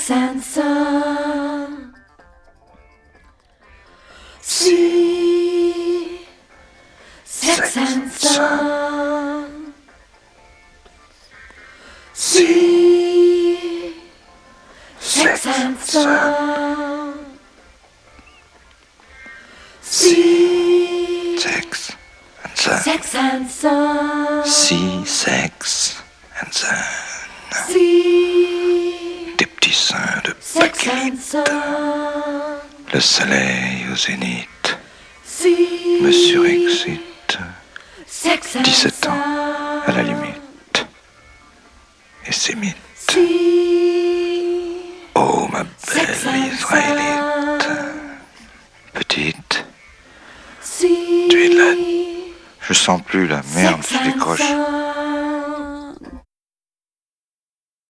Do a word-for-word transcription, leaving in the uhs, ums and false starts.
Sex and Son. Si, Sex and Son. Si, Sex and Son. Si, Sex and Son. Sex and Son. Si, Sex and Son. Si, Des petits seins de Sex and bakélite. Son. Le soleil au zénith Si, me surexcite. Sex and dix-sept ans, Son. à la limite. Et c'est mythe. Si, Oh, ma Sex belle and israélite. Son. Petite, Si, tu es là. Je sens plus la merde, Sex je and décroche. Son.